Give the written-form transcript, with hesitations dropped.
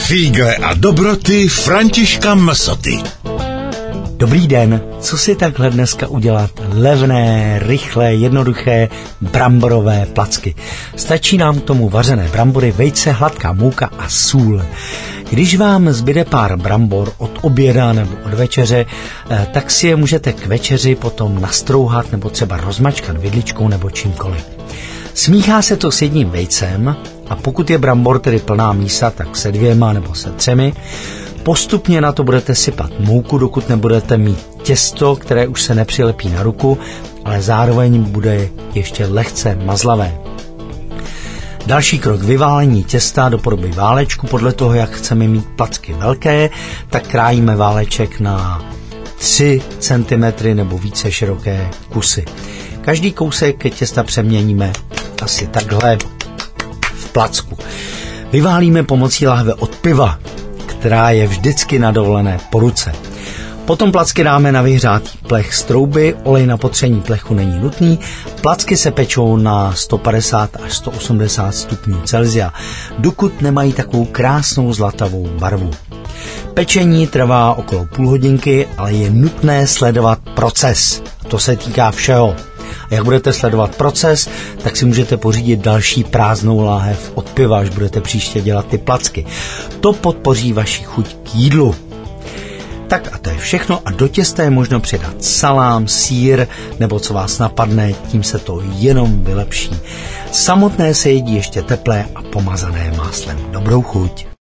Fígle a dobroty Františka Msoty. Dobrý den, co si takhle dneska udělat? Levné, rychlé, jednoduché bramborové placky. Stačí nám k tomu vařené brambory, vejce, hladká mouka a sůl. Když vám zbyde pár brambor od oběda nebo od večeře, tak si je můžete k večeři potom nastrouhat nebo třeba rozmačkat vidličkou nebo čímkoliv. Smíchá se to s jedním vejcem a pokud je brambor tedy plná mísa, tak se 2 nebo se 3. Postupně na to budete sypat mouku, dokud nebudete mít těsto, které už se nepřilepí na ruku, ale zároveň bude ještě lehce mazlavé. Další krok: vyválení těsta do podoby válečku. Podle toho, jak chceme mít placky velké, tak krájíme váleček na 3 cm nebo více široké kusy. Každý kousek těsta přeměníme asi takhle v placku. Vyválíme pomocí láhve od piva, která je vždycky na dovolené po ruce. Potom placky dáme na vyhřátý plech z trouby, olej na potření plechu není nutný, placky se pečou na 150 až 180 stupňů Celsia, dokud nemají takovou krásnou zlatavou barvu. Pečení trvá okolo půl hodinky, ale je nutné sledovat proces. To se týká všeho. A jak budete sledovat proces, tak si můžete pořídit další prázdnou láhev od piva, až budete příště dělat ty placky. To podpoří vaši chuť k jídlu. Tak a to je všechno a do těsta je možno přidat salám, sýr nebo co vás napadne, tím se to jenom vylepší. Samotné se jedí ještě teplé a pomazané máslem. Dobrou chuť.